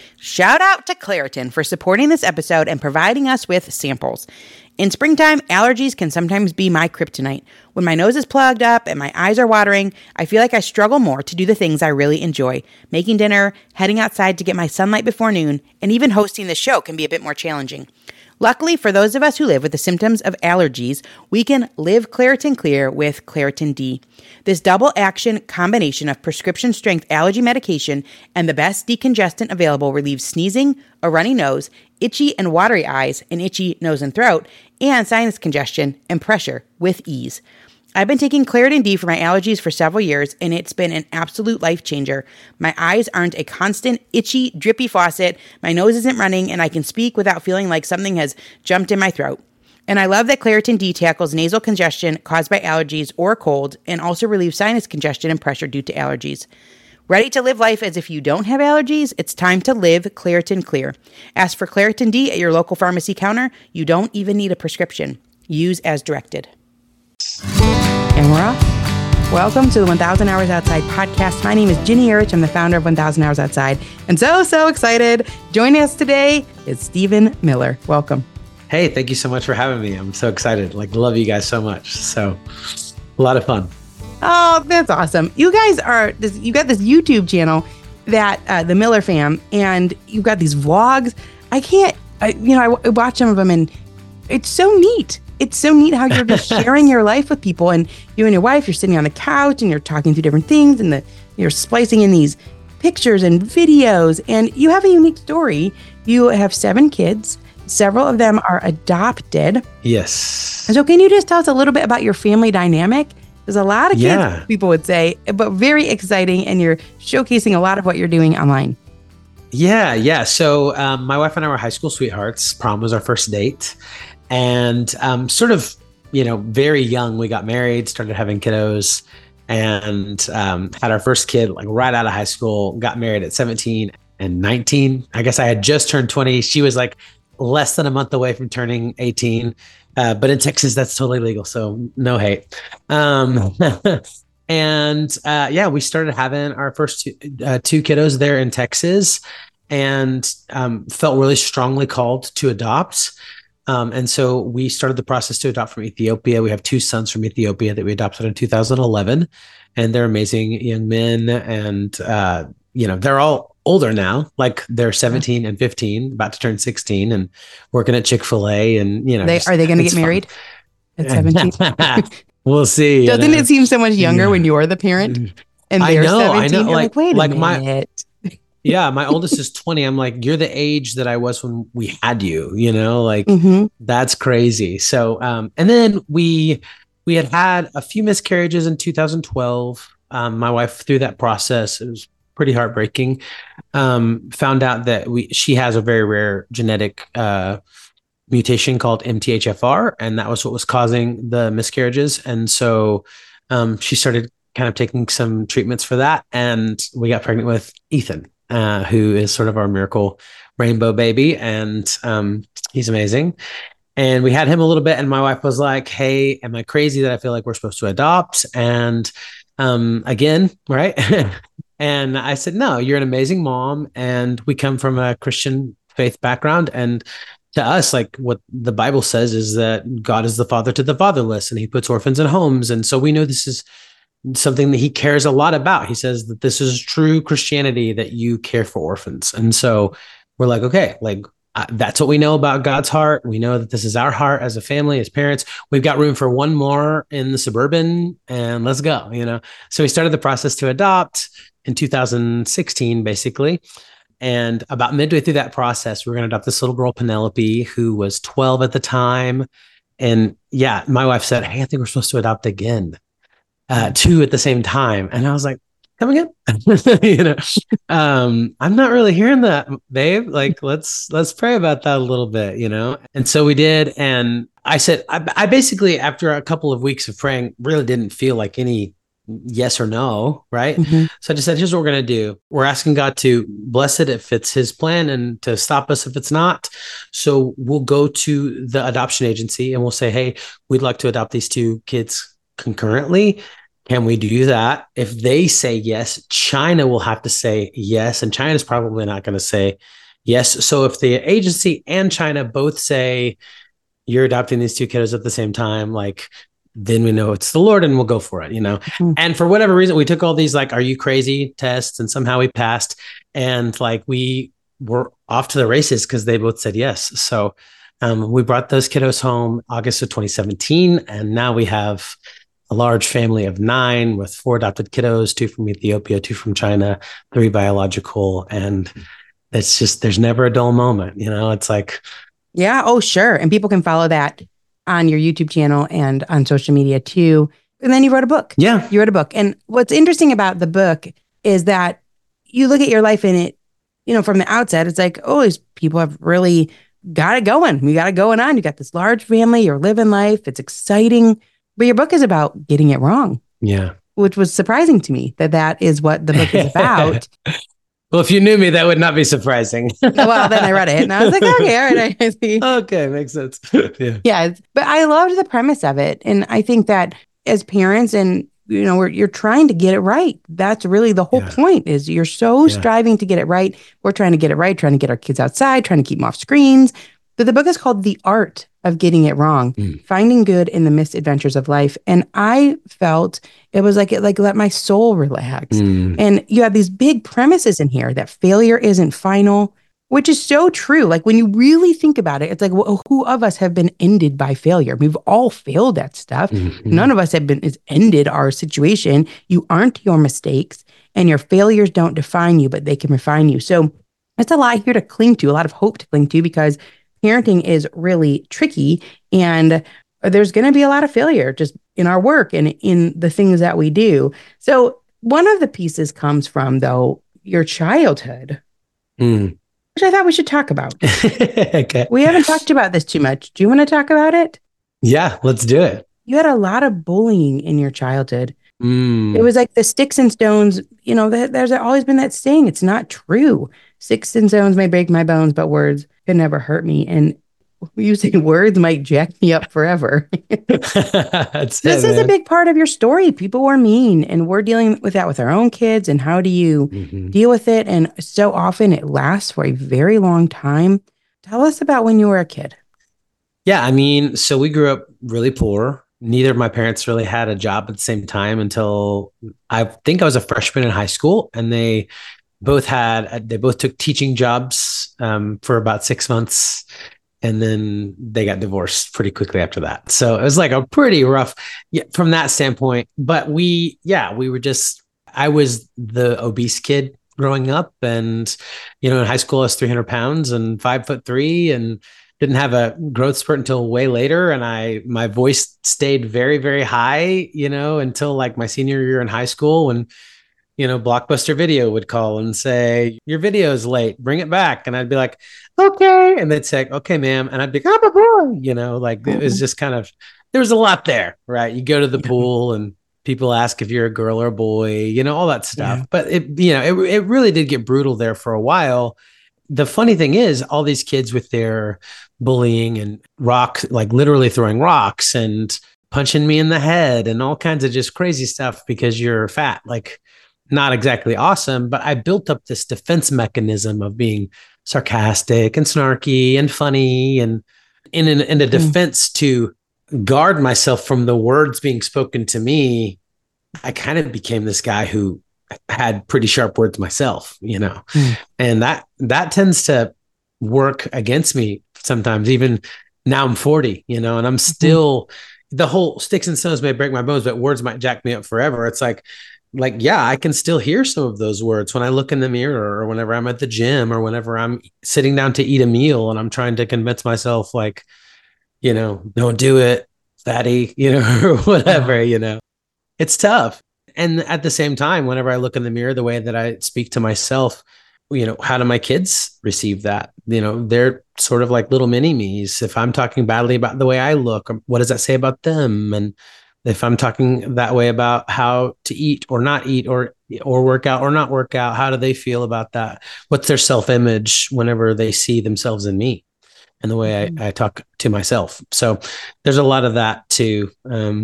Shout out to Claritin for supporting this episode and providing us with samples. In springtime, allergies can sometimes be my kryptonite. When my nose is plugged up and my eyes are watering, I feel like I struggle more to do the things I really enjoy. Making dinner, heading outside to get my sunlight before noon, and even hosting the show can be a bit more challenging. Luckily, for those of us who live with the symptoms of allergies, we can live Claritin Clear with Claritin D. This double action combination of prescription strength allergy medication and the best decongestant available relieves sneezing, a runny nose, itchy and watery eyes, an itchy nose and throat, and sinus congestion and pressure with ease. I've been taking Claritin D for my allergies for several years, and it's been an absolute life changer. My eyes aren't a constant, itchy, drippy faucet, my nose isn't running, and I can speak without feeling like something has jumped in my throat. And I love that Claritin D tackles nasal congestion caused by allergies or cold, and also relieves sinus congestion and pressure due to allergies. Ready to live life as if you don't have allergies? It's time to live Claritin Clear. Ask for Claritin D at your local pharmacy counter. You don't even need a prescription. Use as directed. And we're off. Welcome to the 1000 Hours Outside podcast. My name is Ginny Erich. I'm the founder of 1000 Hours Outside. And so excited. Joining us today is Stephen Miller. Welcome. Hey, thank you so much for having me. I'm so excited. Love you guys so much. So a lot of fun. Oh, that's awesome. You guys you got this YouTube channel that the Miller fam, and you've got these vlogs. I watch some of them and it's so neat. It's so neat how you're just sharing your life with people, and you and your wife, you're sitting on the couch and you're talking through different things, and you're splicing in these pictures and videos, and you have a unique story. You have 7 kids. Several of them are adopted. Yes. And so can you just tell us a little bit about your family dynamic? There's a lot of kids, people would say, but very exciting, and you're showcasing a lot of what you're doing online. Yeah. So my wife and I were high school sweethearts. Prom was our first date. And very young, we got married, started having kiddos, and had our first kid right out of high school, got married at 17 and 19. I guess I had just turned 20. She was less than a month away from turning 18. But in Texas, that's totally legal. So no hate. We started having our first two kiddos there in Texas, and felt really strongly called to adopt. And so we started the process to adopt from Ethiopia. We have 2 sons from Ethiopia that we adopted in 2011, and they're amazing young men. And, they're all older now, they're 17 and 15, about to turn 16 and working at Chick-fil-A. And, are they going to get married at 17? We'll see. Doesn't it seem so much younger when you're the parent and they're 17? I know. You're wait a minute. My oldest is 20. I'm you're the age that I was when we had you, That's crazy. So, and then we had a few miscarriages in 2012. My wife, through that process, it was pretty heartbreaking. Found out that she has a very rare genetic, mutation called MTHFR, and that was what was causing the miscarriages. And so, she started kind of taking some treatments for that, and we got pregnant with Ethan. Who is sort of our miracle rainbow baby. And he's amazing. And we had him a little bit. And my wife was like, hey, am I crazy that I feel like we're supposed to adopt? And again, right? And I said, no, you're an amazing mom. And we come from a Christian faith background. And to us, what the Bible says is that God is the father to the fatherless, and he puts orphans in homes. And so we know this is something that he cares a lot about. He says that this is true Christianity, that you care for orphans. And so we're okay, that's what we know about God's heart. We know that this is our heart as a family, as parents. We've got room for one more in the suburban, and let's go, So we started the process to adopt in 2016, basically. And about midway through that process, we were going to adopt this little girl, Penelope, who was 12 at the time. And my wife said, hey, I think we're supposed to adopt again. 2 at the same time. And I was like, come again? I'm not really hearing that, babe. Let's pray about that a little bit, And so we did. And I said, I basically, after a couple of weeks of praying, really didn't feel like any yes or no, right? Mm-hmm. So I just said, here's what we're going to do. We're asking God to bless it if it's his plan, and to stop us if it's not. So we'll go to the adoption agency and we'll say, hey, we'd like to adopt these 2 kids concurrently. Can we do that? If they say yes, China will have to say yes, and China's probably not going to say yes. So if the agency and China both say you're adopting these two kiddos at the same time, like, then we know it's the Lord and we'll go for it, Mm-hmm. And for whatever reason, we took all these like, are you crazy tests, and somehow we passed, and like we were off to the races because they both said yes. So we brought those kiddos home August of 2017, and now we have a large family of 9 with 4 adopted kiddos, 2 from Ethiopia, 2 from China, 3 biological. And it's just, there's never a dull moment. It's like, yeah. Oh, sure. And people can follow that on your YouTube channel and on social media too. And then you wrote a book. Yeah. You wrote a book. And what's interesting about the book is that you look at your life in it, from the outset, it's like, oh, these people have really got it going. You got it going on. You got this large family. You're living life. It's exciting. But your book is about getting it wrong. Yeah. Which was surprising to me that is what the book is about. Well, if you knew me, that would not be surprising. Well, then I read it and I was like, okay, all right, I see. Okay, makes sense. Yeah, but I loved the premise of it. And I think that as parents and, you're trying to get it right. That's really the whole point is you're so striving to get it right. We're trying to get it right, trying to get our kids outside, trying to keep them off screens. But the book is called The Art of Getting It Wrong, Finding Good in the Misadventures of Life. And I felt it was like it let my soul relax. And you have these big premises in here that failure isn't final, which is so true. Like when you really think about it, it's like, well, who of us have been ended by failure? We've all failed at stuff. None of us has ended our situation. You aren't your mistakes, and your failures don't define you, but they can refine you. So it's a lot here to cling to, a lot of hope to cling to, because parenting is really tricky, and there's going to be a lot of failure just in our work and in the things that we do. So one of the pieces comes from, though, your childhood, which I thought we should talk about. Okay. We haven't talked about this too much. Do you want to talk about it? Yeah, let's do it. You had a lot of bullying in your childhood. It was like the sticks and stones, there's always been that saying. It's not true. Sticks and stones may break my bones, but words can never hurt me. And you say words might jack me up forever. This is a big part of your story. People were mean, and we're dealing with that with our own kids. And how do you deal with it? And so often it lasts for a very long time. Tell us about when you were a kid. Yeah, so we grew up really poor. Neither of my parents really had a job at the same time until I think I was a freshman in high school, and they both took teaching jobs for about 6 months, and then they got divorced pretty quickly after that. So it was like a pretty rough from that standpoint. But I was the obese kid growing up, and in high school I was 300 pounds and 5'3", and didn't have a growth spurt until way later. And my voice stayed very, very high, until like my senior year in high school, when, Blockbuster Video would call and say, your video is late, bring it back. And I'd be like, okay. And they'd say, okay, ma'am. And I'd be like, I'm a boy, like it was just kind of, there was a lot there, right? You go to the pool and people ask if you're a girl or a boy, all that stuff. Yeah. But it really did get brutal there for a while. The funny thing is, all these kids with their bullying and like literally throwing rocks and punching me in the head and all kinds of just crazy stuff because you're fat, like not exactly awesome. But I built up this defense mechanism of being sarcastic and snarky and funny, and in a defense to guard myself from the words being spoken to me. I kind of became this guy who had pretty sharp words myself, and that tends to work against me sometimes. Even now I'm 40, and I'm still, the whole sticks and stones may break my bones, but words might jack me up forever. It's like, yeah, I can still hear some of those words when I look in the mirror, or whenever I'm at the gym, or whenever I'm sitting down to eat a meal and I'm trying to convince myself, like, don't do it, fatty, or whatever, it's tough. And at the same time, whenever I look in the mirror, the way that I speak to myself, how do my kids receive that? They're sort of like little mini me's. If I'm talking badly about the way I look, what does that say about them? And if I'm talking that way about how to eat or not eat, or work out or not work out, how do they feel about that? What's their self-image whenever they see themselves in me and the way I talk to myself? So there's a lot of that too.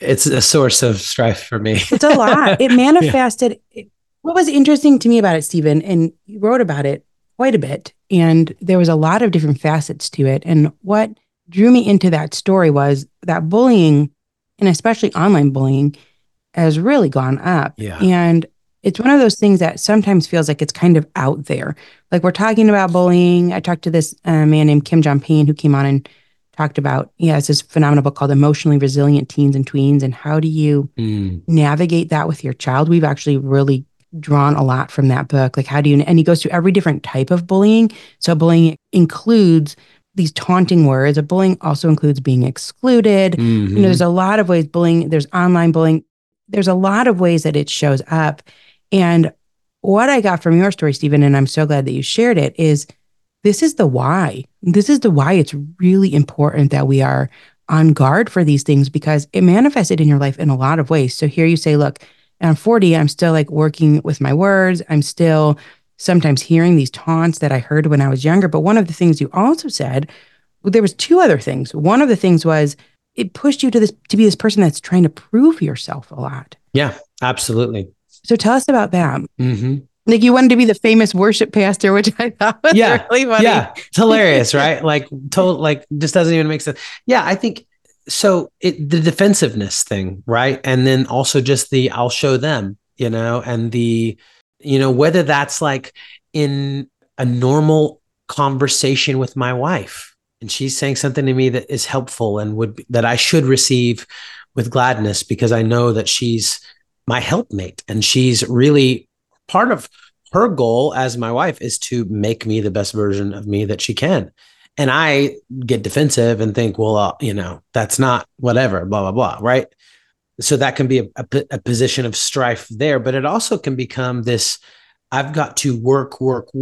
It's a source of strife for me. It's a lot. It manifested. What was interesting to me about it, Stephen, and you wrote about it quite a bit, and there was a lot of different facets to it. And what drew me into that story was that bullying, and especially online bullying, has really gone up. Yeah. And it's one of those things that sometimes feels like it's kind of out there. Like we're talking about bullying. I talked to this man named Kim John Payne who came on and talked about, it's this phenomenal book called Emotionally Resilient Teens and Tweens. And how do you navigate that with your child? We've actually really drawn a lot from that book. Like, how do you, and he goes through every different type of bullying. So bullying includes these taunting words. A bullying also includes being excluded. There's a lot of ways bullying, there's online bullying. There's a lot of ways that it shows up. And what I got from your story, Stephen, and I'm so glad that you shared it, is this is the why. This is the why it's really important that we are on guard for these things, because it manifested in your life in a lot of ways. So here you say, look, I'm 40, I'm still like working with my words. I'm still sometimes hearing these taunts that I heard when I was younger. But one of the things you also said, there was two other things. One of the things was it pushed you to be this person that's trying to prove yourself a lot. Yeah, absolutely. So tell us about that. Like you wanted to be the famous worship pastor, which I thought was really funny. Yeah, it's hilarious, right? Like just doesn't even make sense. Yeah, I think so. The defensiveness thing, right? And then also just the I'll show them, and the, whether that's like in a normal conversation with my wife, and she's saying something to me that is helpful and that I should receive with gladness, because I know that she's my helpmate and she's really part of her goal as my wife is to make me the best version of me that she can. And I get defensive and think, well, that's not whatever, blah, blah, blah. Right. So that can be a position of strife there, but it also can become this, I've got to work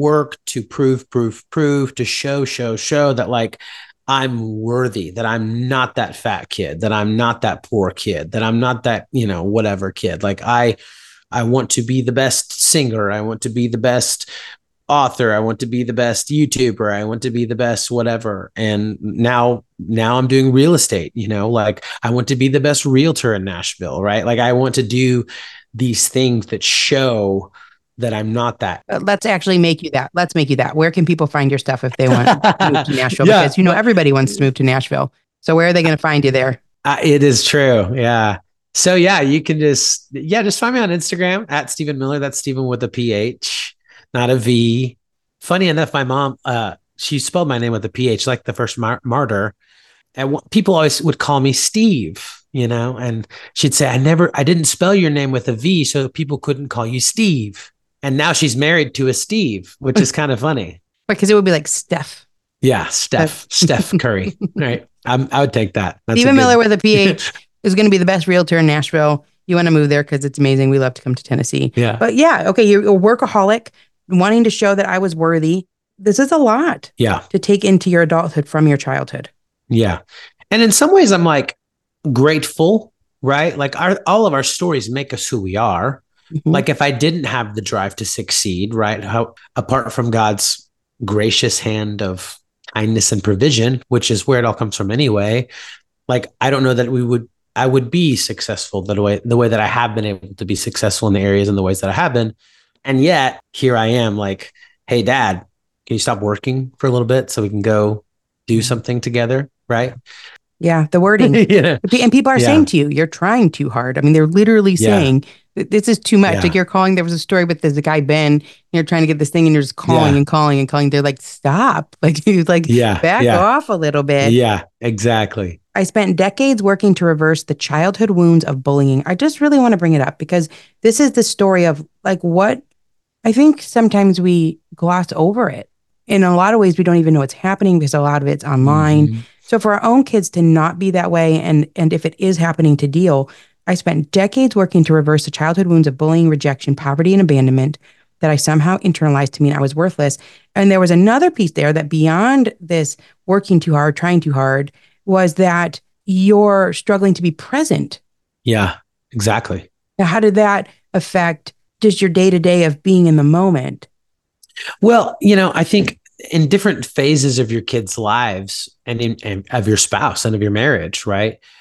to prove, to show that like, I'm worthy, that I'm not that fat kid, that I'm not that poor kid, that I'm not that, whatever kid. Like I want to be the best singer. I want to be the best author. I want to be the best YouTuber. I want to be the best whatever. And now I'm doing real estate, like I want to be the best realtor in Nashville, right? Like I want to do these things that show that I'm not that. Let's actually make you that. Let's make you that. Where can people find your stuff if they want to move to Nashville? Because everybody wants to move to Nashville. So where are they going to find you there? It is true. Yeah. So you can just find me on Instagram at Stephen Miller. That's Stephen with a PH, not a V. Funny enough, my mom, she spelled my name with a PH, like the first martyr. And people always would call me Steve, and she'd say, I didn't spell your name with a V, so people couldn't call you Steve. And now she's married to a Steve, which is kind of funny. Because it would be like Steph. Yeah, Steph Curry. Right. I would take that. That's Stephen Miller with a PH is going to be the best realtor in Nashville. You want to move there because it's amazing. We love to come to Tennessee. Yeah. But okay, you're a workaholic, wanting to show that I was worthy. This is a lot to take into your adulthood from your childhood. Yeah. And in some ways, I'm like grateful, right? Like all of our stories make us who we are. Like if I didn't have the drive to succeed, right? Apart from God's gracious hand of kindness and provision, which is where it all comes from anyway. Like, I don't know that I would be successful the way that I have been able to be successful in the areas and the ways that I have been. And yet here I am like, hey, Dad, can you stop working for a little bit so we can go do something together? Right. Yeah. The wording. And people are saying to you, you're trying too hard. I mean, they're literally saying this is too much. Like you're calling, there was a story with there's a guy, Ben, you're trying to get this thing and you're just calling and calling and calling. They're like, stop. Like, you back off a little bit. Yeah, exactly. I spent decades working to reverse the childhood wounds of bullying. I just really want to bring it up because this is the story of like what I think sometimes we gloss over it. In a lot of ways, we don't even know what's happening because a lot of it's online. So for our own kids to not be that way, and if it is happening, to deal, I spent decades working to reverse the childhood wounds of bullying, rejection, poverty, and abandonment that I somehow internalized to mean I was worthless. And there was another piece there that beyond this working too hard, trying too hard, was that you're struggling to be present. Yeah, exactly. Now, how did that affect just your day-to-day of being in the moment? Well, I think in different phases of your kids' lives and of your spouse and of your marriage, right?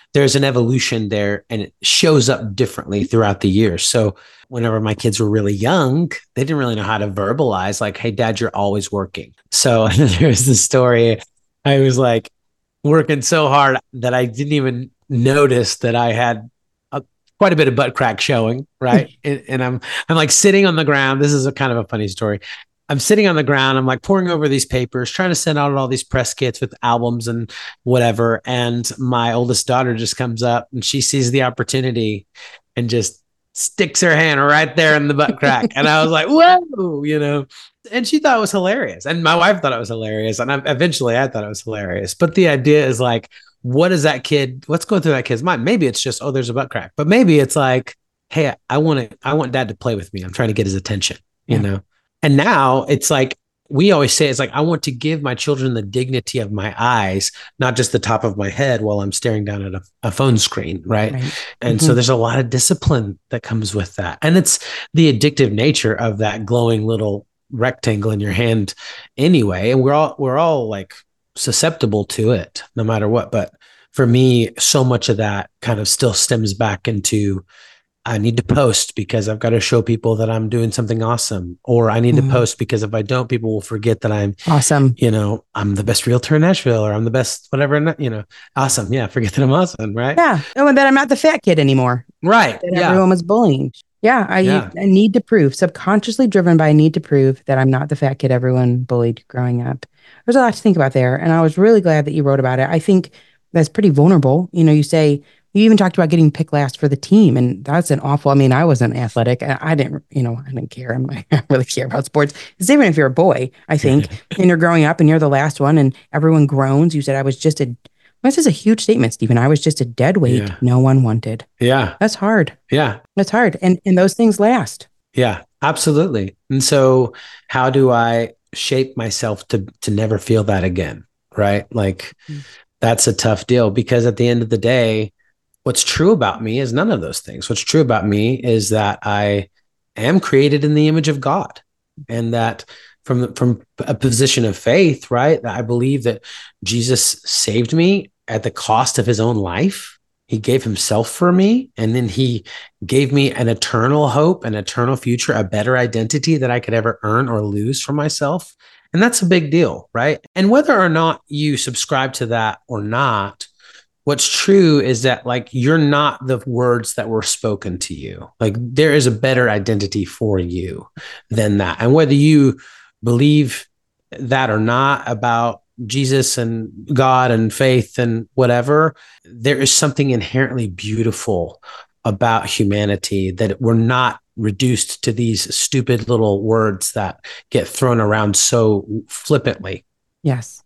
there's an evolution there, and it shows up differently throughout the years. So whenever my kids were really young, they didn't really know how to verbalize like, hey, dad, you're always working. So there's the story. I was like working so hard that I didn't even notice that I had quite a bit of butt crack showing, right? And I'm like sitting on the ground. This is a kind of a funny story. I'm sitting on the ground. I'm like poring over these papers, trying to send out all these press kits with albums and whatever. And my oldest daughter just comes up and she sees the opportunity and just sticks her hand right there in the butt crack. And I was like, whoa, you know, and she thought it was hilarious. And my wife thought it was hilarious. And eventually I thought it was hilarious. But the idea is like, what's going through that kid's mind? Maybe it's just, oh, there's a butt crack, but maybe it's like, hey, I want dad to play with me. I'm trying to get his attention, you know? And now it's like, we always say, it's like, I want to give my children the dignity of my eyes, not just the top of my head while I'm staring down at a phone screen. Right. And so there's a lot of discipline that comes with that. And it's the addictive nature of that glowing little rectangle in your hand anyway. And we're all like susceptible to it no matter what. But for me, so much of that kind of still stems back into, I need to post because I've got to show people that I'm doing something awesome, or I need to post because if I don't, people will forget that I'm awesome. You know, I'm the best realtor in Nashville, or I'm the best, whatever, you know, awesome. Yeah. Forget that I'm awesome. Right. Yeah. Oh, and that I'm not the fat kid anymore. Right. That everyone was bullying. Yeah. I need to prove, subconsciously driven by a need to prove that I'm not the fat kid everyone bullied growing up. There's a lot to think about there. And I was really glad that you wrote about it. I think that's pretty vulnerable. You know, you even talked about getting picked last for the team. And that's an awful, I mean, I wasn't athletic. I didn't care. I don't really care about sports. It's even if you're a boy, I think, and you're growing up and you're the last one and everyone groans. You said, this is a huge statement, Stephen. I was just a dead weight no one wanted. Yeah. That's hard. Yeah. That's hard. And those things last. Yeah, absolutely. And so how do I shape myself to never feel that again? Right. Like that's a tough deal, because at the end of the day, what's true about me is none of those things. What's true about me is that I am created in the image of God, and that from a position of faith, right? I believe that Jesus saved me at the cost of his own life. He gave himself for me, and then he gave me an eternal hope, an eternal future, a better identity that I could ever earn or lose for myself. And that's a big deal, right? And whether or not you subscribe to that or not, what's true is that like you're not the words that were spoken to you. Like there is a better identity for you than that. And whether you believe that or not about Jesus and God and faith and whatever, there is something inherently beautiful about humanity, that we're not reduced to these stupid little words that get thrown around so flippantly. Yes.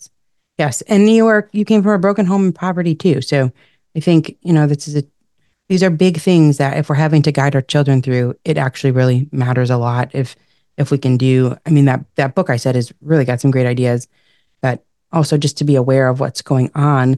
And you came from a broken home and poverty too. So I think, these are big things that if we're having to guide our children through, it actually really matters a lot. If we can do, I mean, that book I said has really got some great ideas, but also just to be aware of what's going on.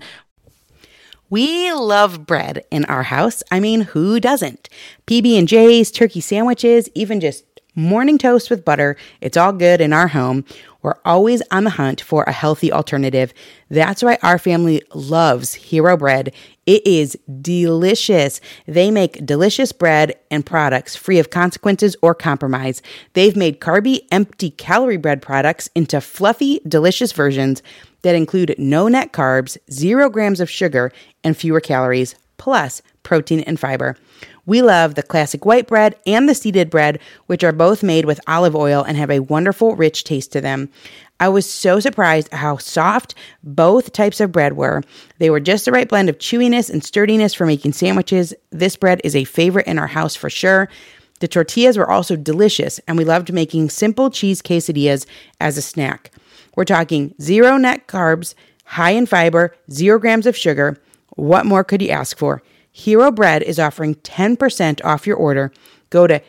We love bread in our house. I mean, who doesn't? PB&J's, turkey sandwiches, even just morning toast with butter. It's all good in our home. We're always on the hunt for a healthy alternative. That's why our family loves Hero Bread. It is delicious. They make delicious bread and products free of consequences or compromise. They've made carby, empty calorie bread products into fluffy, delicious versions that include no net carbs, 0 grams of sugar, and fewer calories, plus protein and fiber. We love the classic white bread and the seeded bread, which are both made with olive oil and have a wonderful, rich taste to them. I was so surprised at how soft both types of bread were. They were just the right blend of chewiness and sturdiness for making sandwiches. This bread is a favorite in our house for sure. The tortillas were also delicious, and we loved making simple cheese quesadillas as a snack. We're talking 0 net carbs, high in fiber, 0 grams of sugar. What more could you ask for? Hero Bread is offering 10% off your order. Go to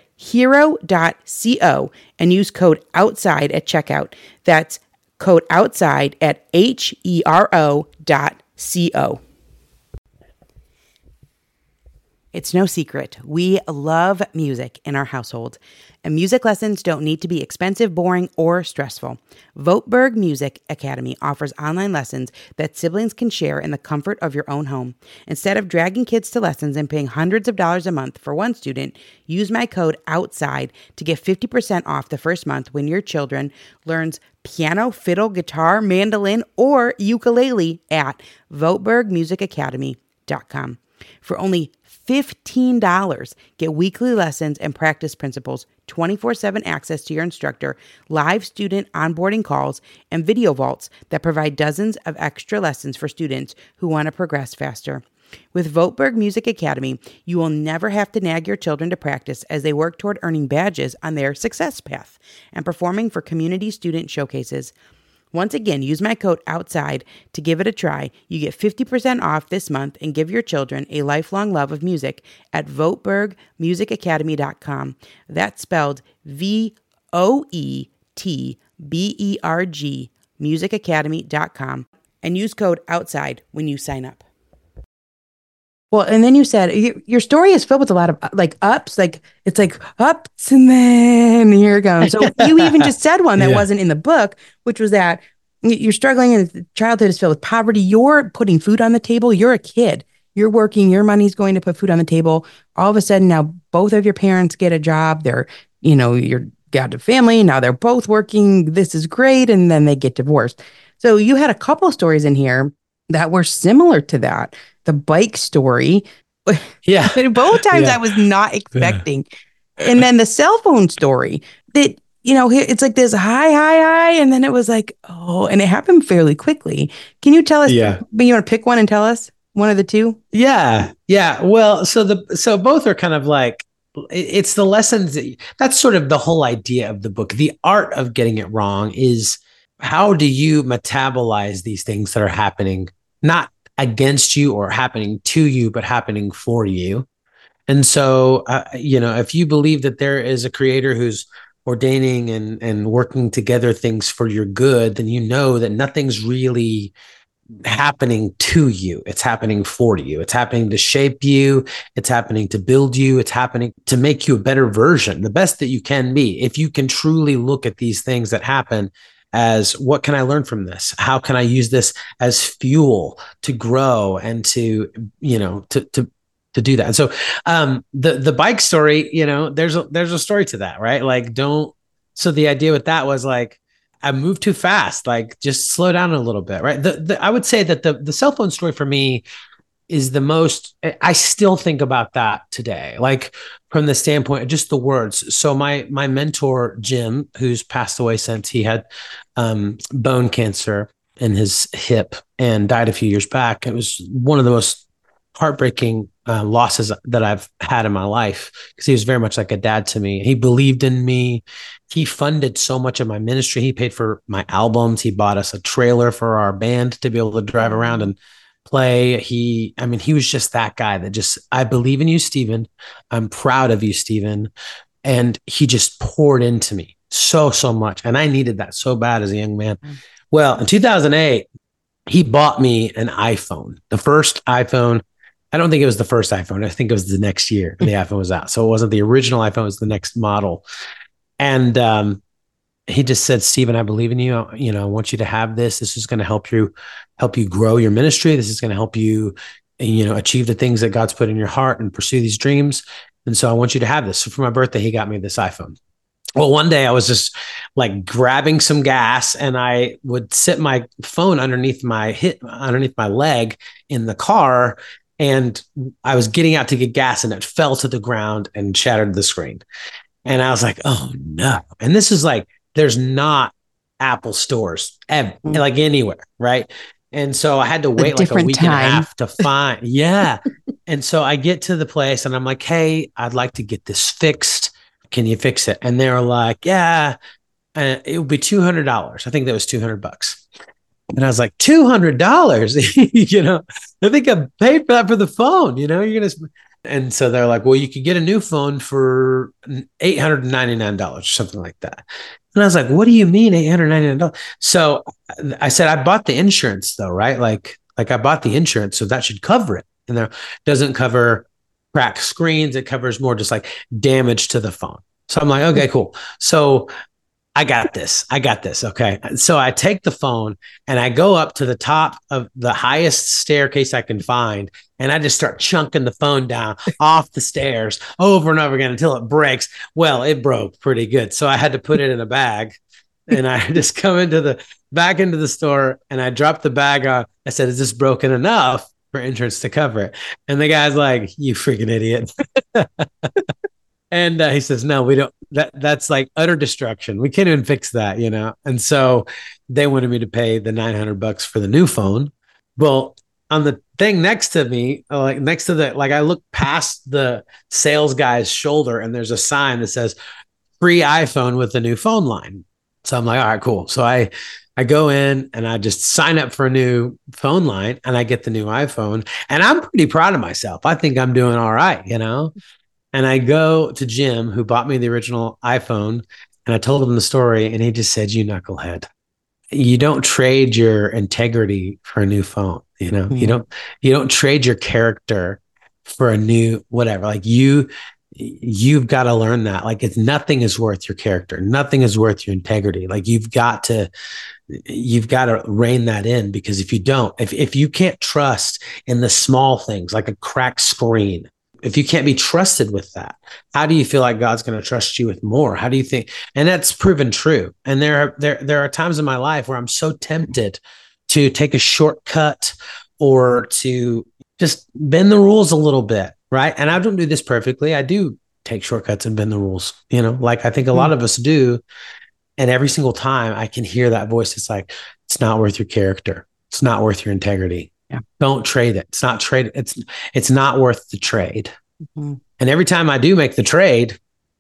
hero.co and use code OUTSIDE at checkout. That's code OUTSIDE at hero.co. It's no secret. We love music in our household, and music lessons don't need to be expensive, boring, or stressful. Voteberg Music Academy offers online lessons that siblings can share in the comfort of your own home. Instead of dragging kids to lessons and paying hundreds of dollars a month for one student, use my code OUTSIDE to get 50% off the first month when your children learns piano, fiddle, guitar, mandolin, or ukulele at votebergmusicacademy.com. For only $15, get weekly lessons and practice principles, 24/7 access to your instructor, live student onboarding calls, and video vaults that provide dozens of extra lessons for students who want to progress faster. With Voteberg Music Academy, you will never have to nag your children to practice as they work toward earning badges on their success path and performing for community student showcases. Once again, use my code OUTSIDE to give it a try. You get 50% off this month and give your children a lifelong love of music at votebergmusicacademy.com. That's spelled VOETBERG, musicacademy.com, and use code OUTSIDE when you sign up. Well, and then you said your story is filled with a lot of like ups, like it's like ups and then here it goes. So you even just said one that wasn't in the book, which was that you're struggling and childhood is filled with poverty. You're putting food on the table. You're a kid. You're working. Your money's going to put food on the table. All of a sudden now both of your parents get a job. They're, you're got a family. Now they're both working. This is great. And then they get divorced. So you had a couple stories in here that were similar to that. The bike story. Yeah. Both times I was not expecting. Yeah. And then the cell phone story that, it's like this high. And then it was like, oh, and it happened fairly quickly. Can you tell us, you want to pick one and tell us one of the two? Yeah. Yeah. Well, so both are kind of like, it's the lessons that's sort of the whole idea of the book. The art of getting it wrong is how do you metabolize these things that are happening, not against you or happening to you, but happening for you. And so, if you believe that there is a creator who's ordaining and working together things for your good, then you know that nothing's really happening to you. It's happening for you. It's happening to shape you. It's happening to build you. It's happening to make you a better version, the best that you can be. If you can truly look at these things that happen as what can I learn from this? How can I use this as fuel to grow and to do that? And so the bike story, there's a story to that, right? Like so the idea with that was like, I moved too fast, like just slow down a little bit, right? I would say that the cell phone story for me is the most, I still think about that today, like from the standpoint of just the words. So my mentor, Jim, who's passed away since, he had bone cancer in his hip and died a few years back. It was one of the most heartbreaking losses that I've had in my life because he was very much like a dad to me. He believed in me. He funded so much of my ministry. He paid for my albums. He bought us a trailer for our band to be able to drive around and play. He was just that guy that just, I believe in you, Stephen. I'm proud of you, Stephen. And he just poured into me so much. And I needed that so bad as a young man. Well, in 2008, he bought me an iPhone, the first iPhone. I don't think it was the first iPhone. I think it was the next year the iPhone was out. So it wasn't the original iPhone, it was the next model. And he just said, Stephen, I believe in you. I want you to have this. This is going to help you grow your ministry. This is going to help you, achieve the things that God's put in your heart and pursue these dreams. And so I want you to have this. So for my birthday, he got me this iPhone. Well, one day I was just like grabbing some gas and I would sit my phone underneath my leg in the car. And I was getting out to get gas and it fell to the ground and shattered the screen. And I was like, oh no. And this is like, there's not Apple stores like anywhere. Right. And so I had to wait like a week and a half to find. Yeah. And so I get to the place and I'm like, hey, I'd like to get this fixed. Can you fix it? And they're like, yeah, it would be $200. I think that was $200. And I was like, $200, I think I paid for that for the phone, you're going to, and so they're like, well, you could get a new phone for $899 or something like that. And I was like, what do you mean $899? So I said, I bought the insurance though, right? Like I bought the insurance, so that should cover it. And there doesn't cover cracked screens. It covers more just like damage to the phone. So I'm like, okay, cool. So I got this. Okay. So I take the phone and I go up to the top of the highest staircase I can find. And I just start chunking the phone down off the stairs over and over again until it breaks. Well, it broke pretty good. So I had to put it in a bag, and I just come back into the store, and I dropped the bag on. I said, is this broken enough for insurance to cover it? And the guy's like, you freaking idiot. And he says, no, we don't, that's like utter destruction. We can't even fix that,? And so they wanted me to pay the $900 for the new phone. Well, on the thing next to me, like next to I look past the sales guy's shoulder, and there's a sign that says free iPhone with the new phone line. So I'm like, all right, cool. So I go in and I just sign up for a new phone line, and I get the new iPhone, and I'm pretty proud of myself. I think I'm doing all right, And I go to Jim, who bought me the original iPhone, and I told him the story, and he just said, you knucklehead, you don't trade your integrity for a new phone. Mm-hmm. You don't trade your character for a new whatever. Like you've got to learn that. Like nothing is worth your character. Nothing is worth your integrity. Like you've got to rein that in, because if you don't, if you can't trust in the small things like a cracked screen, if you can't be trusted with that, how do you feel like God's going to trust you with more? How do you think? And that's proven true. And there are times in my life where I'm so tempted to take a shortcut or to just bend the rules a little bit, right? And I don't do this perfectly. I do take shortcuts and bend the rules, like I think a lot of us do. And every single time I can hear that voice, it's like, it's not worth your character. It's not worth your integrity. Yeah. Don't trade it. It's not trade. It's not worth the trade. Mm-hmm. And every time I do make the trade,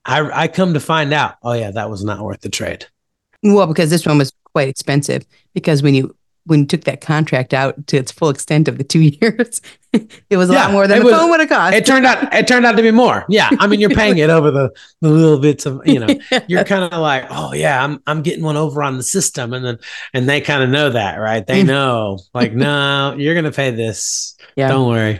I come to find out, oh yeah, that was not worth the trade. Well, because this one was quite expensive, because when you took that contract out to its full extent of the 2 years, it was a lot more than the phone would have cost. It turned out to be more. Yeah. I mean, you're paying it over the little bits of, you're kind of like, oh yeah, I'm getting one over on the system. And they kind of know that, right? They know like, no, you're going to pay this. Yeah. Don't worry.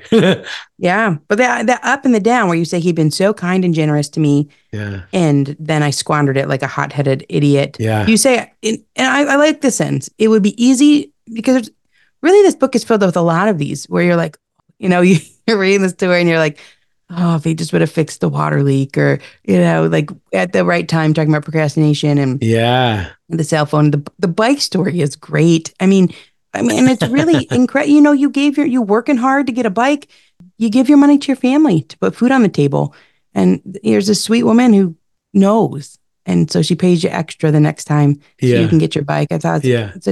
Yeah. But the up and the down where you say he'd been so kind and generous to me. Yeah. And then I squandered it like a hot-headed idiot. Yeah. You say, and I like this sentence, it would be easy, because really this book is filled with a lot of these where you're like, you're reading the story and you're like, oh, if he just would have fixed the water leak, or, like at the right time, talking about procrastination and the cell phone. The bike story is great. I mean, it's really incredible. You working hard to get a bike, you give your money to your family to put food on the table. And here's a sweet woman who knows. And so she pays you extra the next time so you can get your bike. I thought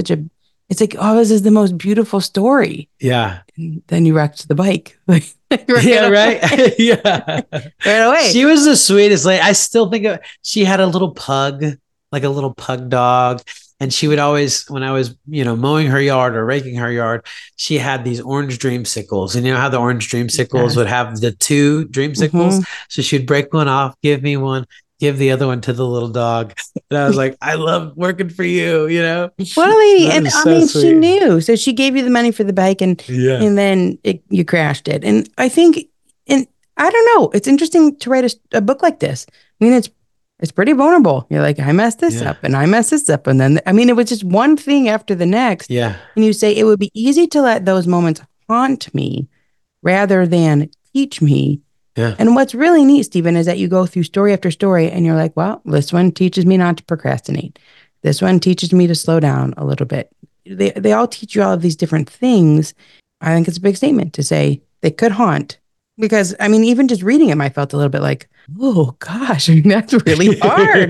it's like, oh, this is the most beautiful story. Yeah. And then you wrecked the bike. Yeah, right. Yeah. Right away. She was the sweetest lady. I still think she had a little pug, like a little pug dog. And she would always, when I was, mowing her yard or raking her yard, she had these orange dreamsicles. And you know how the orange dreamsicles would have the two dreamsicles? Mm-hmm. So she'd break one off, give me one, give the other one to the little dog. And I was like, I love working for you, What a lady. And sweet. She knew. So she gave you the money for the bike, and then you crashed it. And I think, and I don't know, it's interesting to write a book like this. I mean, it's pretty vulnerable. You're like, I messed this up and I messed this up. And then, it was just one thing after the next. Yeah. And you say, it would be easy to let those moments haunt me rather than teach me. Yeah. And what's really neat, Stephen, is that you go through story after story and you're like, well, this one teaches me not to procrastinate. This one teaches me to slow down a little bit. They all teach you all of these different things. I think it's a big statement to say they could haunt, because even just reading them, I felt a little bit like, oh gosh, that's really hard.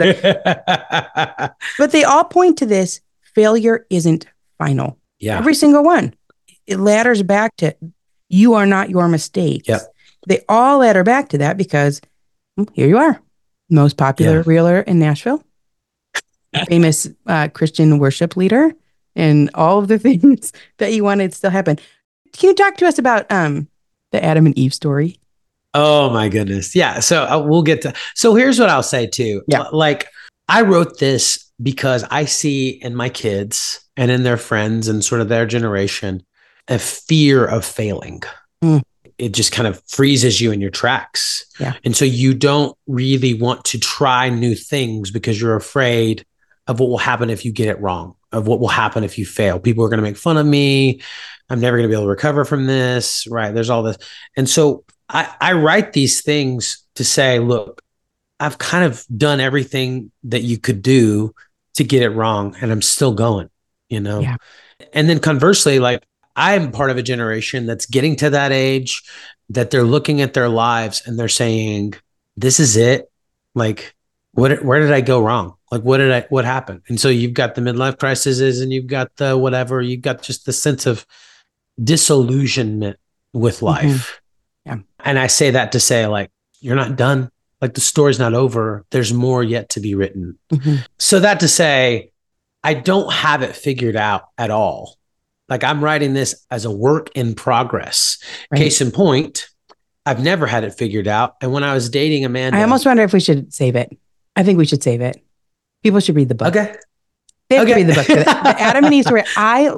But they all point to this: failure isn't final. Yeah. Every single one. It ladders back to, you are not your mistakes. Yep. They all ladder back to that, because here you are, most popular realtor in Nashville, famous Christian worship leader, and all of the things that you wanted still happen. Can you talk to us about the Adam and Eve story? Oh my goodness. Yeah. So we'll get to, so here's what I'll say too. Yeah. Like, I wrote this because I see in my kids and in their friends and sort of their generation, a fear of failing. it just kind of freezes you in your tracks. Yeah. And so you don't really want to try new things because you're afraid of what will happen if you get it wrong, of what will happen if you fail. People are going to make fun of me. I'm never going to be able to recover from this. Right. There's all this. And so I write these things to say, look, I've kind of done everything that you could do to get it wrong, and I'm still going, you know? Yeah. And then conversely, like, I'm part of a generation that's getting to that age that they're looking at their lives and they're saying, this is it. Like, where did I go wrong? Like, what happened? And so you've got the midlife crises and you've got the whatever, you've got just the sense of disillusionment with life. Mm-hmm. Yeah. And I say that to say, like, you're not done. Like, the story's not over. There's more yet to be written. Mm-hmm. So that to say, I don't have it figured out at all. Like, I'm writing this as a work in progress. Right. Case in point, I've never had it figured out. And when I was dating Amanda, I almost wonder if we should save it. I think we should save it. People should read the book. Okay. They have to read the book. The Adam and Eve story.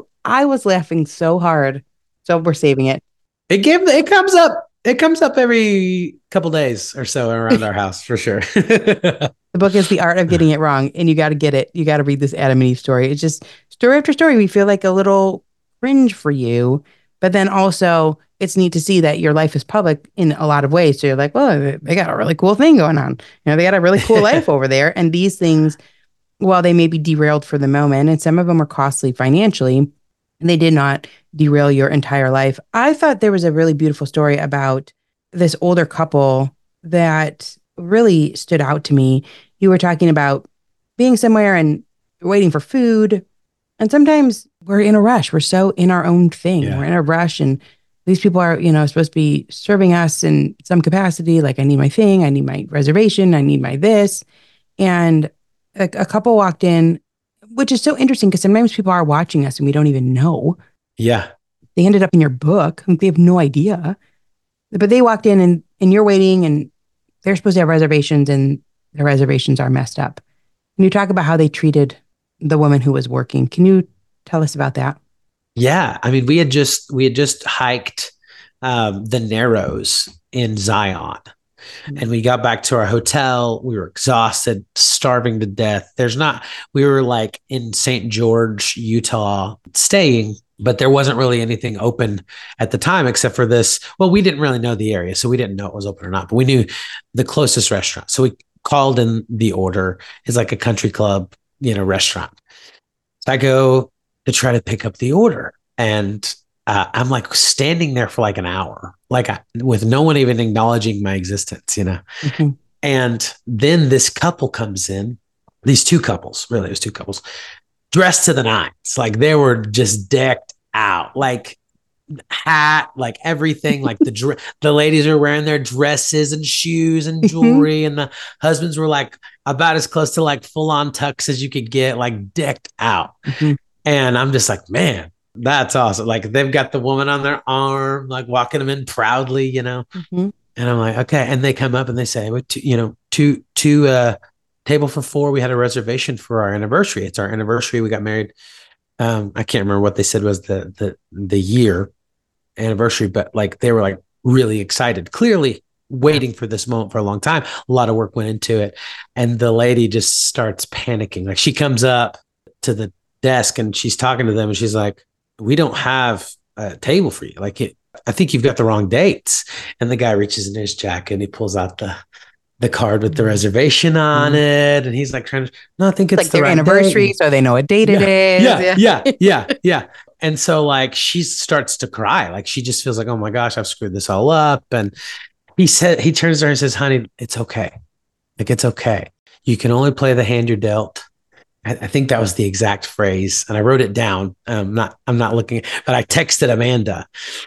I was laughing so hard. So we're saving it. It comes up every couple days or so around our house for sure. The book is The Art of Getting It Wrong, and you got to get it. You got to read this Adam and Eve story. It's just story after story. We feel like a little cringe for you, but then also it's neat to see that your life is public in a lot of ways. So you're like, well, they got a really cool thing going on. You know, they got a really cool life over there. And these things, while they may be derailed for the moment, and some of them are costly financially, they did not derail your entire life. I thought there was a really beautiful story about this older couple that really stood out to me. You were talking about being somewhere and waiting for food. And sometimes we're in a rush. We're so in our own thing. Yeah. We're in a rush, and these people are, supposed to be serving us in some capacity. Like, I need my thing. I need my reservation. I need my this. And a couple walked in, which is so interesting because sometimes people are watching us and we don't even know. Yeah. They ended up in your book. They have no idea. But they walked in and you're waiting, and they're supposed to have reservations, and their reservations are messed up. Can you talk about how they treated the woman who was working? Can you tell us about that? Yeah. I mean, we had just hiked the Narrows in Zion. And we got back to our hotel. We were exhausted, starving to death. We were like in St. George, Utah, staying, but there wasn't really anything open at the time except for this. Well, we didn't really know the area, so we didn't know it was open or not, but we knew the closest restaurant. So we called in the order. It's like a country club, restaurant. So I go to try to pick up the order, and I'm like standing there for like an hour, with no one even acknowledging my existence, Mm-hmm. And then this couple comes in, these two couples, really, it was two couples, dressed to the nines. Like, they were just decked out, like hat, like everything, like the ladies are wearing their dresses and shoes and jewelry. Mm-hmm. And the husbands were like about as close to like full on tux as you could get, like decked out. Mm-hmm. And I'm just like, man, that's awesome. Like, they've got the woman on their arm, like walking them in proudly, Mm-hmm. And I'm like, okay. And they come up and they say, two table for four. We had a reservation for our anniversary. It's our anniversary. We got married. I can't remember what they said was the year anniversary, but like, they were like really excited, clearly waiting for this moment for a long time. A lot of work went into it. And the lady just starts panicking. Like, she comes up to the desk and she's talking to them and she's like, we don't have a table for you. Like, I think you've got the wrong dates. And the guy reaches in his jacket and he pulls out the card with the reservation on it. And he's like I think it's like their anniversary. So they know what date it is. Yeah. And so like, she starts to cry. Like, she just feels like, oh my gosh, I've screwed this all up. And he turns to her and says, honey, it's okay. Like, it's okay. You can only play the hand you're dealt. I think that was the exact phrase, and I wrote it down. I'm not looking, but I texted Amanda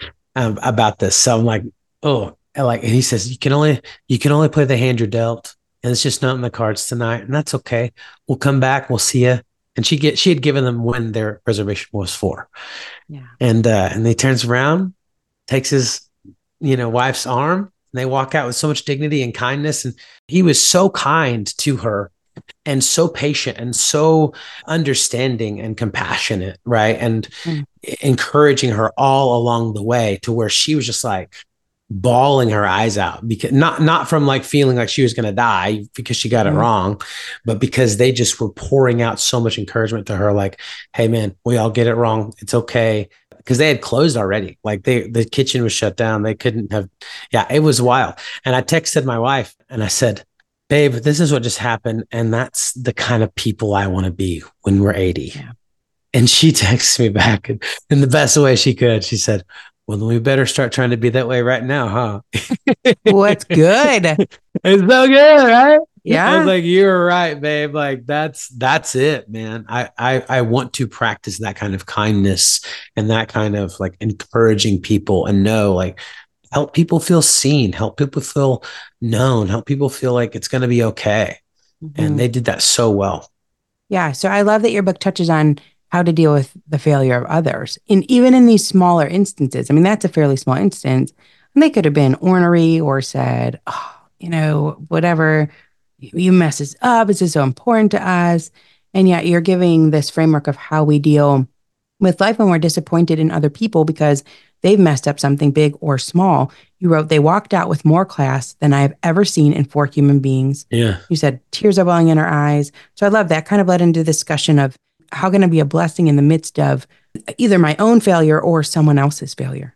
about this. So I'm like, oh, and he says, you can only play the hand you're dealt, and it's just not in the cards tonight, and that's okay. We'll come back. We'll see you. And she had given them when their reservation was for. Yeah. And they turns around, takes his wife's arm, and they walk out with so much dignity and kindness. And he was so kind to her, and so patient and so understanding and compassionate, right? And encouraging her all along the way, to where she was just like, bawling her eyes out, because not from like feeling like she was going to die because she got it wrong, but because they just were pouring out so much encouragement to her, like, hey man, we all get it wrong, it's okay. Because they had closed already, like the kitchen was shut down, they couldn't have. Yeah, it was wild. And I texted my wife and I said, babe, this is what just happened, and that's the kind of people I want to be when we're 80. Yeah. And she texted me back in the best way she could. She said, well, then we better start trying to be that way right now, huh? What's good? It's so good, right? Yeah. I was like, you're right, babe. Like that's it, man. I want to practice that kind of kindness and that kind of like encouraging people, and know, like, help people feel seen, help people feel known, help people feel like it's going to be okay. Mm-hmm. And they did that so well. Yeah. So I love that your book touches on how to deal with the failure of others. And even in these smaller instances, I mean, that's a fairly small instance. And they could have been ornery or said, oh, whatever, you mess this up. This is so important to us. And yet you're giving this framework of how we deal with life when we're disappointed in other people because they've messed up something big or small. You wrote, they walked out with more class than I have ever seen in 4 human beings. Yeah. You said tears are welling in her eyes. So I love that. Kind of led into the discussion of how can I be a blessing in the midst of either my own failure or someone else's failure,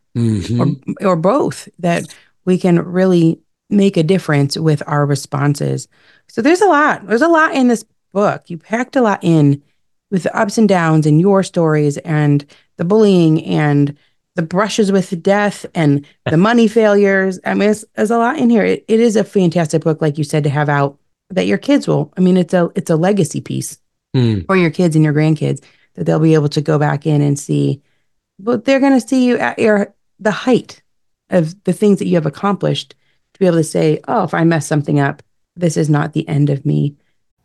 or both, that we can really make a difference with our responses. So there's a lot in this book. You packed a lot in with the ups and downs and your stories and the bullying and the brushes with death and the money failures. I mean, there's a lot in here. It is a fantastic book, like you said, to have out that your kids will. I mean, it's a legacy piece for your kids and your grandkids that they'll be able to go back in and see. But they're going to see you at the height of the things that you have accomplished, to be able to say, oh, if I mess something up, this is not the end of me.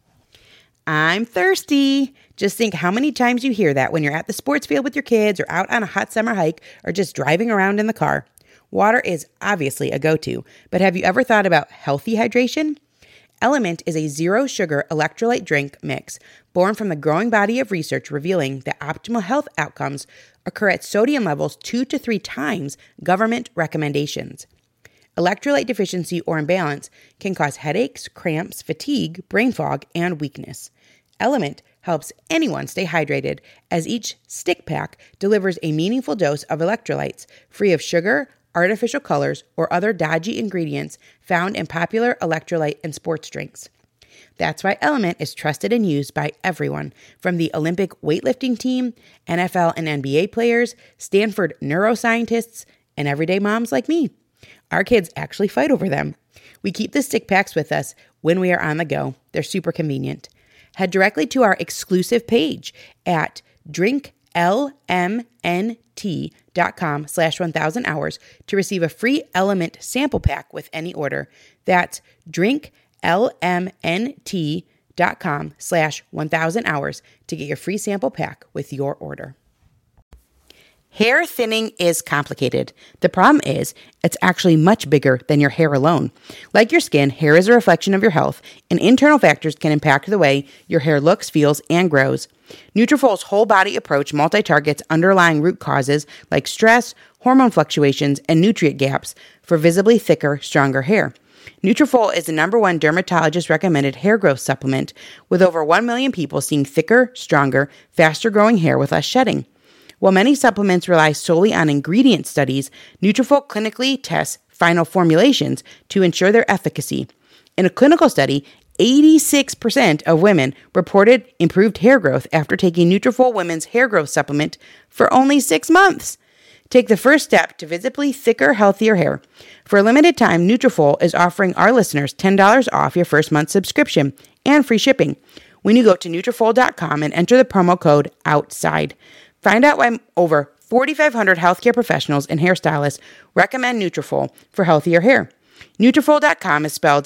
I'm thirsty. Just think how many times you hear that when you're at the sports field with your kids or out on a hot summer hike or just driving around in the car. Water is obviously a go-to, but have you ever thought about healthy hydration? Element is a zero-sugar electrolyte drink mix born from the growing body of research revealing that optimal health outcomes occur at sodium levels 2 to 3 times government recommendations. Electrolyte deficiency or imbalance can cause headaches, cramps, fatigue, brain fog, and weakness. Element helps anyone stay hydrated, as each stick pack delivers a meaningful dose of electrolytes free of sugar, artificial colors, or other dodgy ingredients found in popular electrolyte and sports drinks. That's why Element is trusted and used by everyone, from the Olympic weightlifting team, NFL and NBA players, Stanford neuroscientists, and everyday moms like me. Our kids actually fight over them. We keep the stick packs with us when we are on the go. They're super convenient. Head directly to our exclusive page at drinklmnt.com/1000hours to receive a free Element sample pack with any order. That's drinklmnt.com/1000hours to get your free sample pack with your order. Hair thinning is complicated. The problem is, it's actually much bigger than your hair alone. Like your skin, hair is a reflection of your health, and internal factors can impact the way your hair looks, feels, and grows. Nutrafol's whole body approach multi-targets underlying root causes like stress, hormone fluctuations, and nutrient gaps for visibly thicker, stronger hair. Nutrafol is the #1 dermatologist-recommended hair growth supplement, with over 1 million people seeing thicker, stronger, faster-growing hair with less shedding. While many supplements rely solely on ingredient studies, Nutrafol clinically tests final formulations to ensure their efficacy. In a clinical study, 86% of women reported improved hair growth after taking Nutrafol Women's Hair Growth Supplement for only 6 months. Take the first step to visibly thicker, healthier hair. For a limited time, Nutrafol is offering our listeners $10 off your first month subscription and free shipping when you go to Nutrafol.com and enter the promo code OUTSIDE. Find out why over 4,500 healthcare professionals and hairstylists recommend Nutrafol for healthier hair. Nutrafol.com is spelled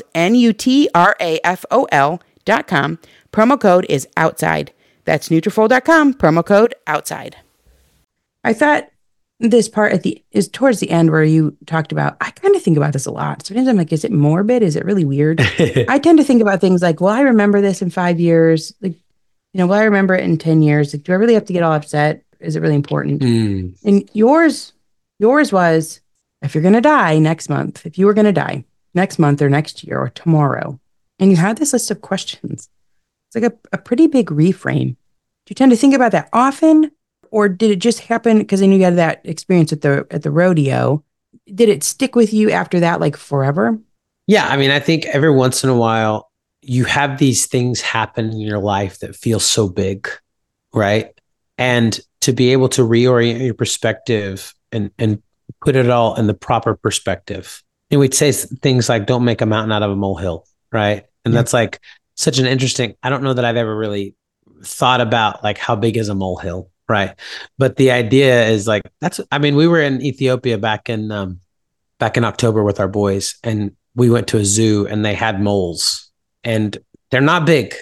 Nutrafol.com. Promo code is OUTSIDE. That's Nutrafol.com. Promo code OUTSIDE. I thought this part is towards the end where you talked about, I kind of think about this a lot. Sometimes I'm like, is it morbid? Is it really weird? I tend to think about things like, well, I remember this in 5 years. Like, will I remember it in 10 years? Like, do I really have to get all upset? Is it really important? And yours was, if you're going to die next month, if you were going to die next month or next year or tomorrow, and you had this list of questions, it's like a pretty big reframe. Do you tend to think about that often, or did it just happen because I knew you had that experience at the rodeo? Did it stick with you after that, like forever? Yeah, I mean, I think every once in a while you have these things happen in your life that feel so big, right? And to be able to reorient your perspective and put it all in the proper perspective. And we'd say things like, don't make a mountain out of a molehill, right? And that's like such an interesting, I don't know that I've ever really thought about like how big is a molehill, right? But the idea is like, I mean, we were in Ethiopia back in October with our boys, and we went to a zoo and they had moles, and they're not big.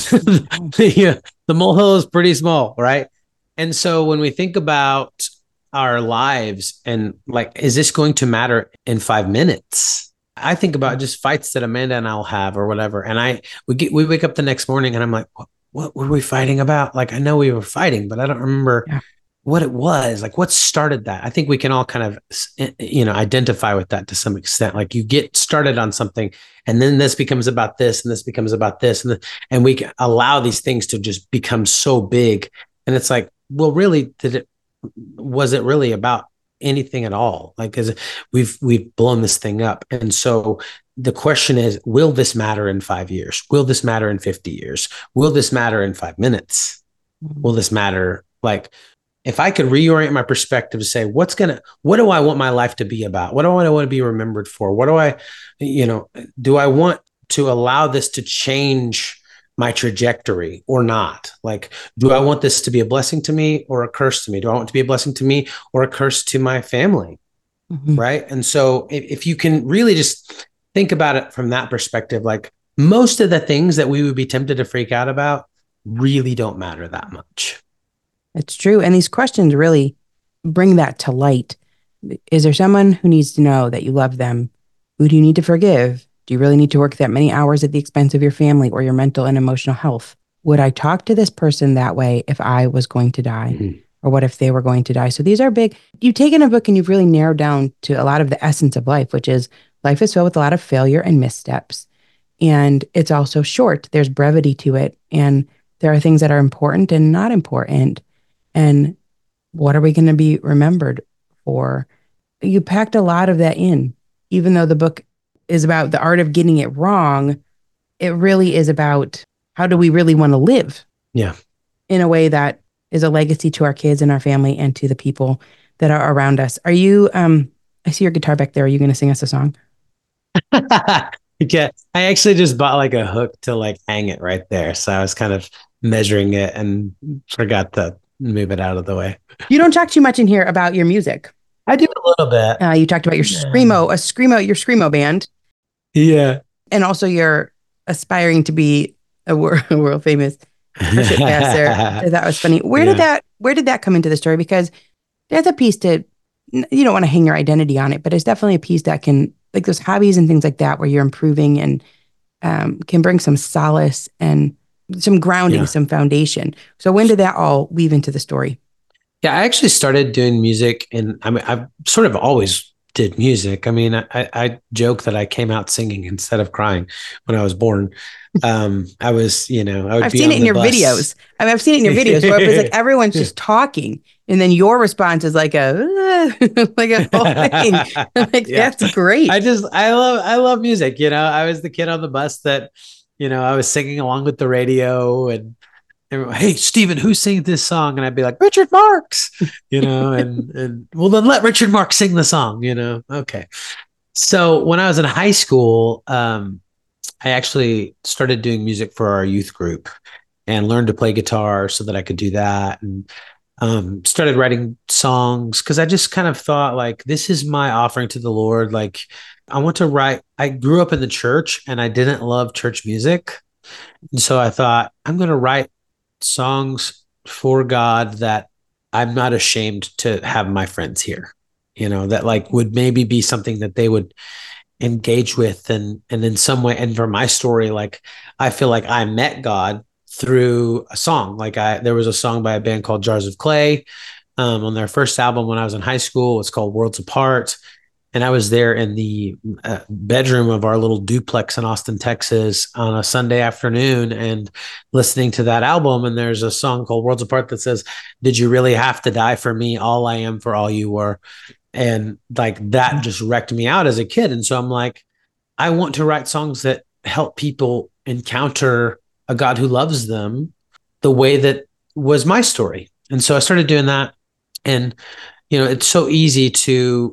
The molehill is pretty small, right? And so when we think about our lives and like, is this going to matter in 5 minutes? I think about just fights that Amanda and I'll have or whatever. And we wake up the next morning and I'm like, what were we fighting about? Like, I know we were fighting, but I don't remember what it was. Like, what started that? I think we can all kind of, identify with that to some extent. Like, you get started on something and then this becomes about this and this becomes about this. And we can allow these things to just become so big. And it's like, well, really, was it really about anything at all? Like, because we've blown this thing up. And so the question is, will this matter in 5 years? Will this matter in 50 years? Will this matter in 5 minutes? Will this matter? Like, if I could reorient my perspective to say, what do I want my life to be about? What do I want to be remembered for? What do I want to allow this to change my trajectory or not? Like, do I want this to be a blessing to me or a curse to me? Do I want it to be a blessing to me or a curse to my family? Mm-hmm. Right. And so if you can really just think about it from that perspective, like most of the things that we would be tempted to freak out about really don't matter that much. It's true. And these questions really bring that to light. Is there someone who needs to know that you love them? Who do you need to forgive? Do you really need to work that many hours at the expense of your family or your mental and emotional health? Would I talk to this person that way if I was going to die? Mm-hmm. Or what if they were going to die? So these are big. You've taken a book and you've really narrowed down to a lot of the essence of life, which is life is filled with a lot of failure and missteps. And it's also short. There's brevity to it. And there are things that are important and not important. And what are we going to be remembered for? You packed a lot of that in, even though the book is about the art of getting it wrong. It really is about how do we really want to live? Yeah. In a way that is a legacy to our kids and our family and to the people that are around us. Are you, I see your guitar back there. Are you going to sing us a song? Yeah. I actually just bought like a hook to like hang it right there. So I was kind of measuring it and forgot to move it out of the way. You don't talk too much in here about your music. I do a little bit. You talked about your screamo band. Yeah. And also you're aspiring to be a world famous worship pastor. That was funny. Where did that come into the story? Because there's a piece to, you don't want to hang your identity on it, but it's definitely a piece that can, like those hobbies and things like that, where you're improving and can bring some solace and some grounding, some foundation. So when did that all weave into the story? Yeah, I actually started doing music, and I mean, I've sort of always did music. I mean, I joke that I came out singing instead of crying when I was born. I was, I've seen it in your videos. I mean, I've seen it in your videos where it was like everyone's just talking, and then your response is like a whole thing. That's great. I love music. I was the kid on the bus that, I was singing along with the radio and hey, Stephen, who sings this song? And I'd be like, Richard Marx, and well, then let Richard Marx sing the song, Okay. So when I was in high school, I actually started doing music for our youth group and learned to play guitar so that I could do that. And started writing songs because I just kind of thought like, this is my offering to the Lord. Like, I want to write. I grew up in the church and I didn't love church music. And so I thought, I'm going to write songs for God that I'm not ashamed to have my friends hear, that like would maybe be something that they would engage with. And in some way, and for my story, like, I feel like I met God through a song. Like there was a song by a band called Jars of Clay on their first album when I was in high school. It's called Worlds Apart. And I was there in the bedroom of our little duplex in Austin, Texas on a Sunday afternoon and listening to that album. And there's a song called Worlds Apart that says, "Did you really have to die for me? All I am for all you were." And like that just wrecked me out as a kid. And so I'm like, I want to write songs that help people encounter a God who loves them the way that was my story. And so I started doing that. And, you know, it's so easy to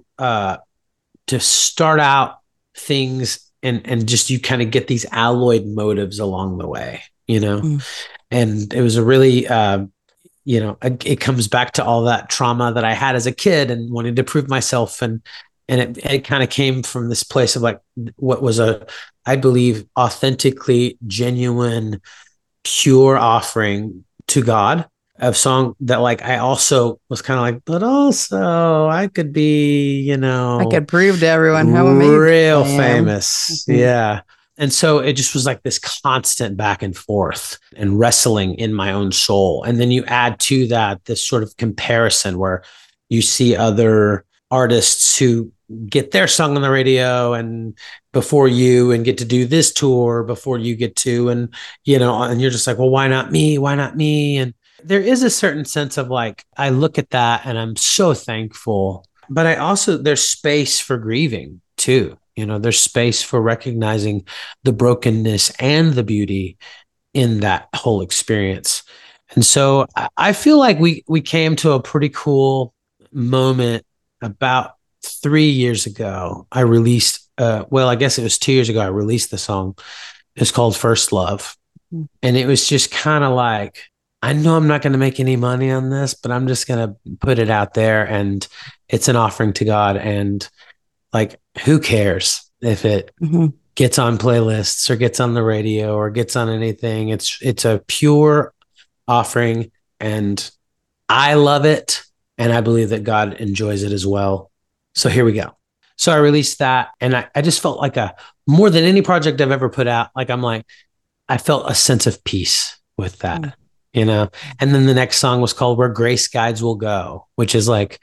start out things and just you kind of get these alloyed motives along the way, you know. And it was a really you know, it comes back to all that trauma that I had as a kid and wanting to prove myself. And it kind of came from this place of like what was I believe, authentically genuine, pure offering to God of song that like I also was kind of like, but also I could be, you know, I could prove to everyone how amazing real famous. Yeah. And so it just was like this constant back and forth and wrestling in my own soul. And then you add to that this sort of comparison where you see other artists who get their song on the radio and before you and get to do this tour before you get to, and, you know, and you're just like, well, why not me? Why not me? And there is a certain sense of like, I look at that and I'm so thankful, but I also, there's space for grieving too. You know, there's space for recognizing the brokenness and the beauty in that whole experience. And so I feel like we came to a pretty cool moment about 3 years ago. I released, well, I guess it was 2 years ago, I released the song. It's called First Love. And it was just kind of like, I know I'm not going to make any money on this, but I'm just going to put it out there and it's an offering to God. And like, who cares if it gets on playlists or gets on the radio or gets on anything? It's a pure offering and I love it. And I believe that God enjoys it as well. So here we go. So I released that and I just felt like more than any project I've ever put out, like I felt a sense of peace with that, you know? And then the next song was called Where Grace Guides Will Go, which is like,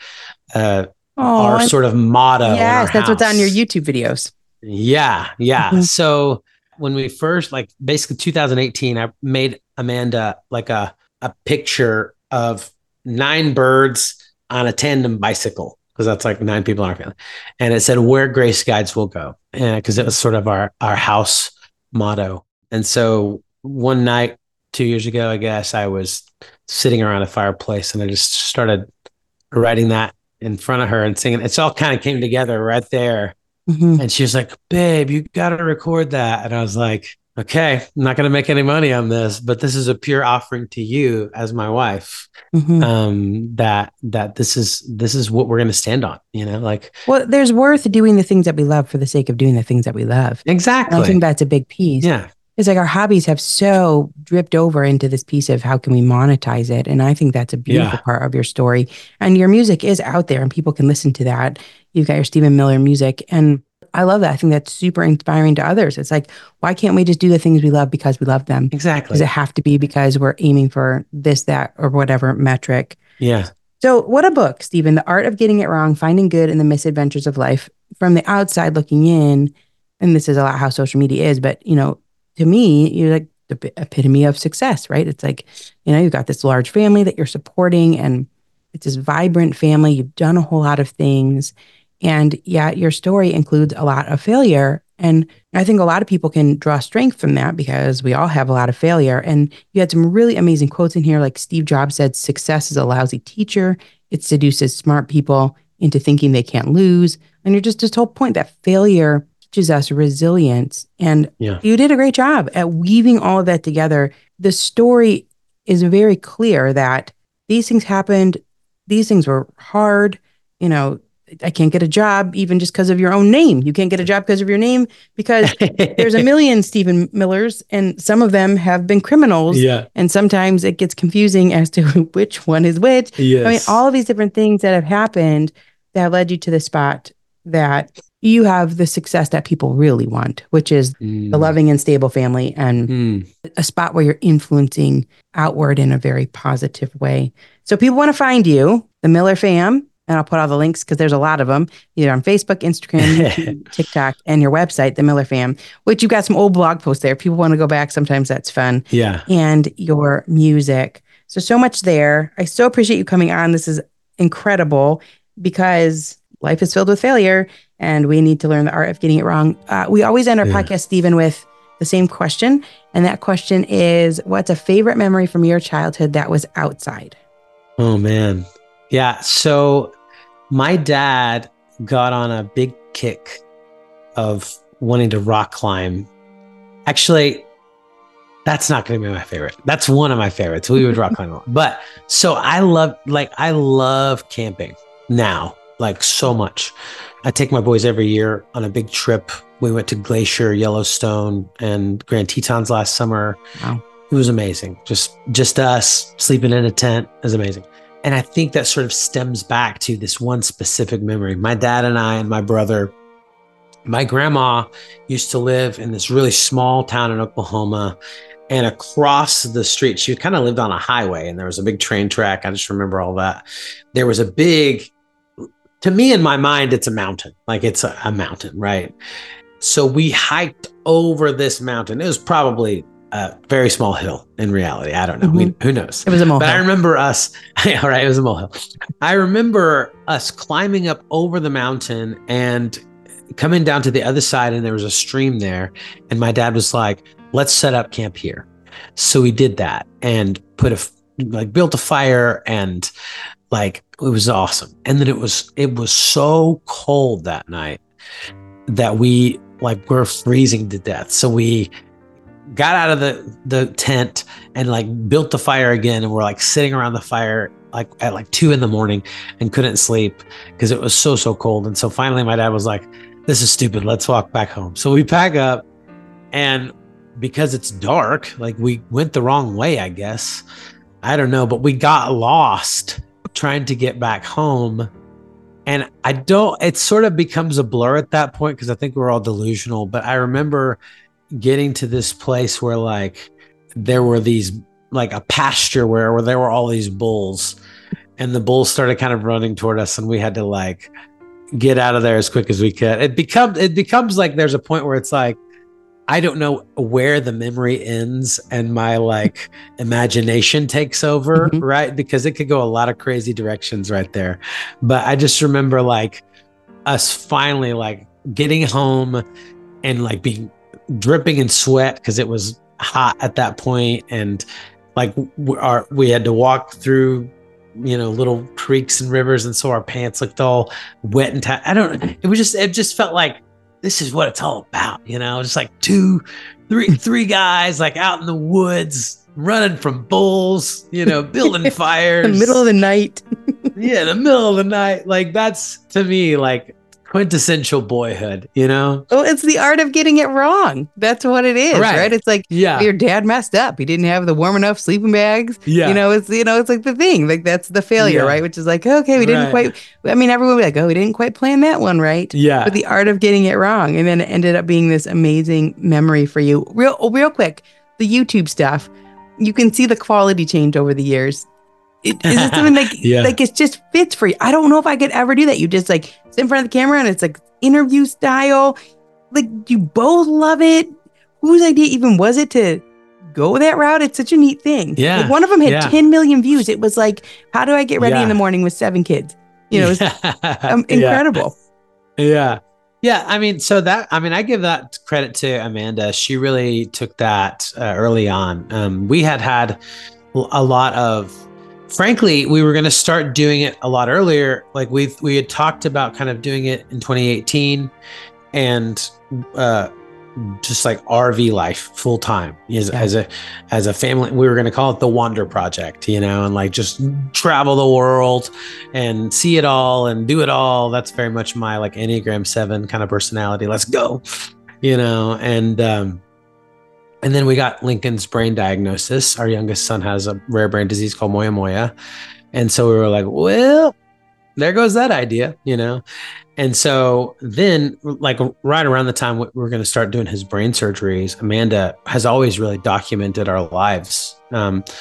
our sort of motto. Yes, that's what's on your YouTube videos. Yeah. So when we first, like basically 2018, I made Amanda like a picture of 9 birds on a tandem bicycle, because that's like 9 people in our family. And it said, Where Grace Guides Will Go. Because it was sort of our house motto. And so one night, 2 years ago, I guess, I was sitting around a fireplace and I just started writing that in front of her and singing. It's all kind of came together right there. And she was like, babe, you got to record that. And I was like, okay, I'm not going to make any money on this, but this is a pure offering to you as my wife. That this is what we're going to stand on, you know, like, well, there's worth doing the things that we love for the sake of doing the things that we love. Exactly. And I think that's a big piece. Yeah. It's like our hobbies have so dripped over into this piece of how can we monetize it. And I think that's a beautiful part of your story. And your music is out there and people can listen to that. You've got your Stephen Miller music. And I love that. I think that's super inspiring to others. It's like, why can't we just do the things we love because we love them? Exactly. Does it have to be because we're aiming for this, that, or whatever metric? Yeah. So what a book, Stephen, The Art of Getting It Wrong, Finding Good in the Misadventures of Life. From the outside looking in, and this is a lot how social media is, but, you know, to me, you're like the epitome of success, right? It's like, you know, you've got this large family that you're supporting and it's this vibrant family. You've done a whole lot of things. And yet your story includes a lot of failure. And I think a lot of people can draw strength from that because we all have a lot of failure. And you had some really amazing quotes in here. Like Steve Jobs said, success is a lousy teacher. It seduces smart people into thinking they can't lose. And you're just this whole point that failure teaches us resilience. And you did a great job at weaving all of that together. The story is very clear that these things happened. These things were hard. You know, I can't get a job even just because of your own name. You can't get a job because of your name because there's a million Stephen Millers and some of them have been criminals. Yeah. And sometimes it gets confusing as to which one is which. Yes. I mean, all of these different things that have happened that led you to the spot that you have the success that people really want, which is the loving and stable family and a spot where you're influencing outward in a very positive way. So people want to find you, the Miller fam, and I'll put all the links because there's a lot of them, either on Facebook, Instagram, YouTube, TikTok, and your website, The Miller Fam, which you've got some old blog posts there. If people want to go back, sometimes that's fun. Yeah. And your music. So much there. I so appreciate you coming on. This is incredible because life is filled with failure and we need to learn the art of getting it wrong. We always end our podcast, Stephen, with the same question. And that question is, what's a favorite memory from your childhood that was outside? Oh, man. Yeah. So my dad got on a big kick of wanting to rock climb. Actually, that's not going to be my favorite. That's one of my favorites. We would rock climb a lot. But so I love camping now, like so much. I take my boys every year on a big trip. We went to Glacier, Yellowstone, and Grand Tetons last summer. Wow. It was amazing. Just us sleeping in a tent is amazing. And I think that sort of stems back to this one specific memory. My dad and I and my brother, my grandma used to live in this really small town in Oklahoma. And across the street, she kind of lived on a highway and there was a big train track. I just remember all that. There was a big, to me in my mind, it's a mountain. Like it's a mountain, right? So we hiked over this mountain. It was probably a very small hill in reality. I don't know. Who knows? It was a molehill. But I remember us, all right, it was a molehill. I remember us climbing up over the mountain and coming down to the other side, and there was a stream there. And my dad was like, let's set up camp here. So we did that and built a fire, and like, it was awesome. And then it was so cold that night that we were freezing to death. So we got out of the tent and built the fire again. And we're sitting around the fire at 2 a.m. and couldn't sleep because it was so cold. And so finally my dad was like, this is stupid. Let's walk back home. So we pack up, and because it's dark, we went the wrong way, I guess. I don't know, but we got lost trying to get back home. And it sort of becomes a blur at that point because I think we're all delusional. But I remember getting to this place where there were these a pasture where there were all these bulls, and the bulls started kind of running toward us, and we had to get out of there as quick as we could. It becomes there's a point where it's I don't know where the memory ends and my imagination takes over, right? Because it could go a lot of crazy directions right there. But I just remember us finally getting home and being dripping in sweat because it was hot at that point, and we had to walk through little creeks and rivers, and so our pants looked all wet and tight. It just felt like this is what it's all about, just three guys out in the woods running from bulls, building fires in the middle of the night. Yeah, in the middle of the night. That's to me quintessential boyhood, Oh, it's the art of getting it wrong. That's what it is, right? It's your dad messed up. He didn't have the warm enough sleeping bags. Yeah. It's the thing. That's the failure, right? Which is okay, we didn't quite, everyone would be we didn't quite plan that one right. Yeah. But the art of getting it wrong. And then it ended up being this amazing memory for you. Real quick, the YouTube stuff, you can see the quality change over the years. Is it something it just fits for you? I don't know if I could ever do that. You just sit in front of the camera and it's interview style. You both love it. Whose idea even was it to go that route? It's such a neat thing. Yeah. One of them had 10 million views. It was how do I get ready in the morning with 7 kids? It was incredible. Yeah. Yeah. I give that credit to Amanda. She really took that early on. We had a lot of, frankly, we were going to start doing it a lot earlier. We had talked about kind of doing it in 2018 and just RV life full time as a family. We were going to call it the Wander Project, and just travel the world and see it all and do it all. That's very much my Enneagram 7 kind of personality. Let's go, and then we got Lincoln's brain diagnosis. Our youngest son has a rare brain disease called moya moya. And so we were well, there goes that idea, And so then right around the time we were going to start doing his brain surgeries, Amanda has always really documented our lives.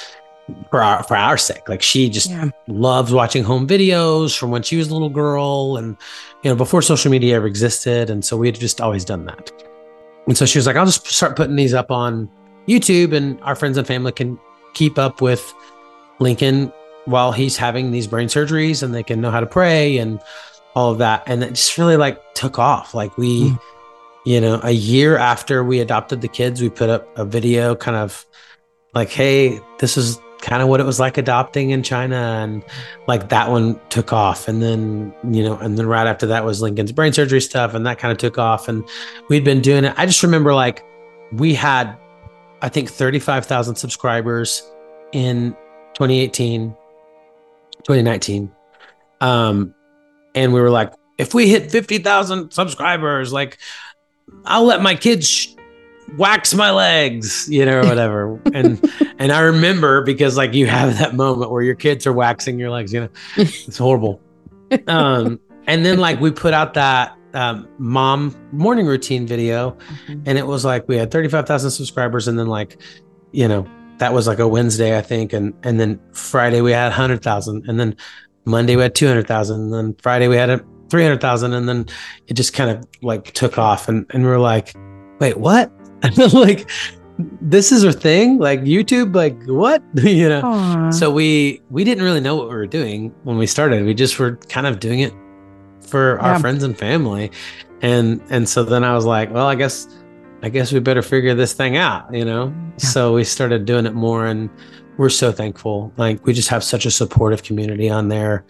for our sake. Like she just loves watching home videos from when she was a little girl, and before social media ever existed. And so we had just always done that. And so she was like, I'll just start putting these up on YouTube, and our friends and family can keep up with Lincoln while he's having these brain surgeries, and they can know how to pray and all of that. And it just really like took off. Like we, a year after we adopted the kids, we put up a video kind of like, hey, this is kind of what it was like adopting in China. And like that one took off. And then, and then right after that was Lincoln's brain surgery stuff. And that kind of took off. And we'd been doing it. I just remember like we had, I think 35,000 subscribers in 2018, 2019. And we were like, if we hit 50,000 subscribers, like I'll let my kids wax my legs, or whatever. And I remember because like you have that moment where your kids are waxing your legs, it's horrible. And then like we put out that mom morning routine video, and it was like we had 35,000 subscribers, and then like, that was like a Wednesday, I think, and then Friday we had 100,000, and then Monday we had 200,000, and then Friday we had 300,000, and then it just kind of like took off, and we were like, wait, what? Like this is our thing, like YouTube, like what? Aww. So we didn't really know what we were doing when we started. We just were kind of doing it for our friends and family, and so then I was like, well, I guess we better figure this thing out, So we started doing it more, and we're so thankful. Like we just have such a supportive community on there.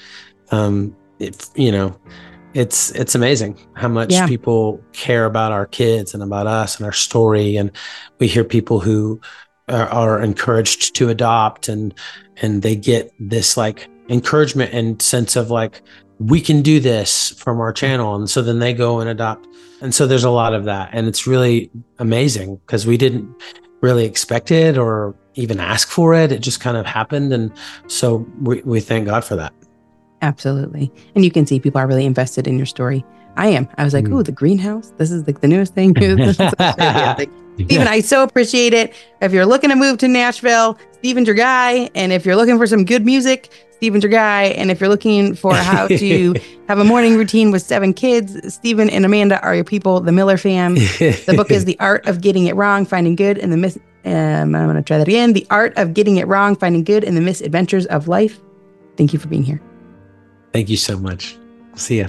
It's amazing how much people care about our kids and about us and our story. And we hear people who are encouraged to adopt, and they get this like encouragement and sense of like, we can do this from our channel. And so then they go and adopt. And so there's a lot of that. And it's really amazing because we didn't really expect it or even ask for it. It just kind of happened. And so we thank God for that. Absolutely. And you can see people are really invested in your story. I am. I was like, ooh, the greenhouse. This is like the newest thing. Stephen, I so appreciate it. If you're looking to move to Nashville, Stephen's your guy. And if you're looking for some good music, Stephen's your guy. And if you're looking for how to have a morning routine with 7 kids, Stephen and Amanda are your people, the Miller fam. The book is The Art of Getting It Wrong, Finding Good in the I'm going to try that again. The Art of Getting It Wrong, Finding Good in the Misadventures of Life. Thank you for being here. Thank you so much. See ya.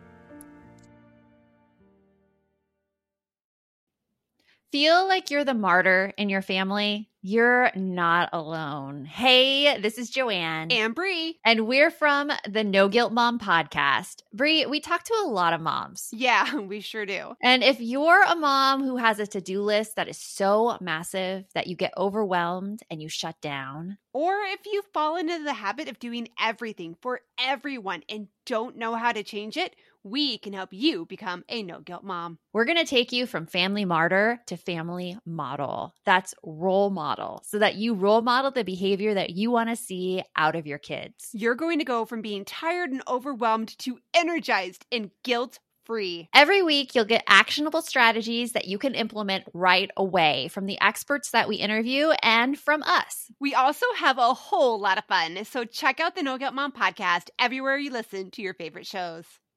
Feel like you're the martyr in your family? You're not alone. Hey, this is Joanne. And Bree. And we're from the No Guilt Mom podcast. Bree, we talk to a lot of moms. Yeah, we sure do. And if you're a mom who has a to-do list that is so massive that you get overwhelmed and you shut down, or if you've fallen into the habit of doing everything for everyone and don't know how to change it, we can help you become a no-guilt mom. We're going to take you from family martyr to family model. That's role model, so that you role model the behavior that you want to see out of your kids. You're going to go from being tired and overwhelmed to energized and guilt-free. Every week, you'll get actionable strategies that you can implement right away from the experts that we interview and from us. We also have a whole lot of fun, so check out the No Guilt Mom podcast everywhere you listen to your favorite shows.